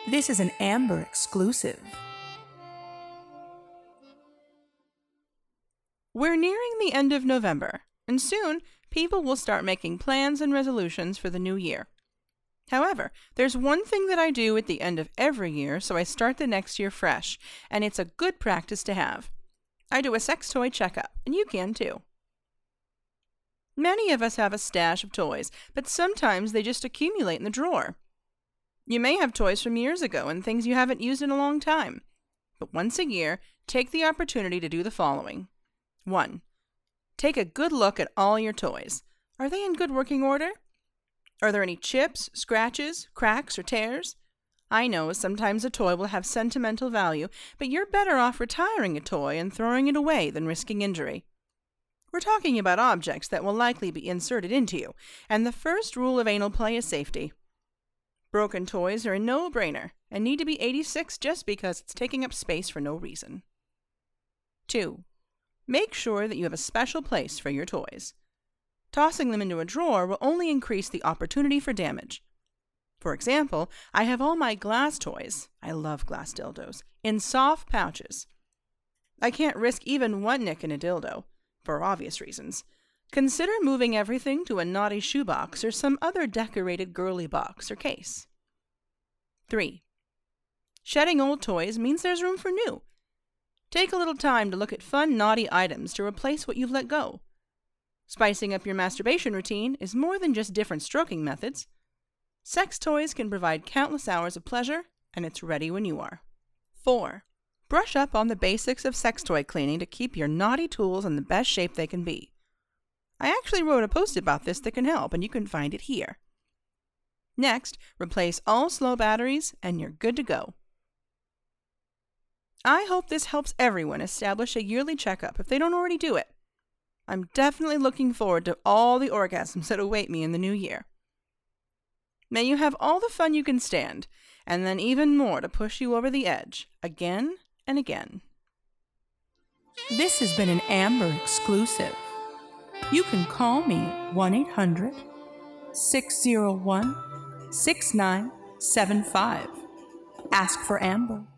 This is an Amber exclusive. We're nearing the end of November, and soon people will start making plans and resolutions for the new year. However, there's one thing that I do at the end of every year so I start the next year fresh, and it's a good practice to have. I do a sex toy checkup, and you can too. Many of us have a stash of toys, but sometimes they just accumulate in the drawer. You may have toys from years ago and things you haven't used in a long time. But once a year, take the opportunity to do the following. 1. Take a good look at all your toys. Are they in good working order? Are there any chips, scratches, cracks, or tears? I know sometimes a toy will have sentimental value, but you're better off retiring a toy and throwing it away than risking injury. We're talking about objects that will likely be inserted into you, and the first rule of anal play is safety. Broken toys are a no-brainer and need to be 86 just because it's taking up space for no reason. 2. Make sure that you have a special place for your toys. Tossing them into a drawer will only increase the opportunity for damage. For example, I have all my glass toys, I love glass dildos, in soft pouches. I can't risk even one nick in a dildo, for obvious reasons. Consider moving everything to a naughty shoebox or some other decorated girly box or case. 3. Shedding old toys means there's room for new. Take a little time to look at fun, naughty items to replace what you've let go. Spicing up your masturbation routine is more than just different stroking methods. Sex toys can provide countless hours of pleasure, and it's ready when you are. 4. Brush up on the basics of sex toy cleaning to keep your naughty tools in the best shape they can be. I actually wrote a post about this that can help, and you can find it here. Next, replace all slow batteries, and you're good to go. I hope this helps everyone establish a yearly checkup if they don't already do it. I'm definitely looking forward to all the orgasms that await me in the new year. May you have all the fun you can stand, and then even more to push you over the edge, again and again. This has been an Amber exclusive. You can call me 1-800-601-6975. Ask for Amber.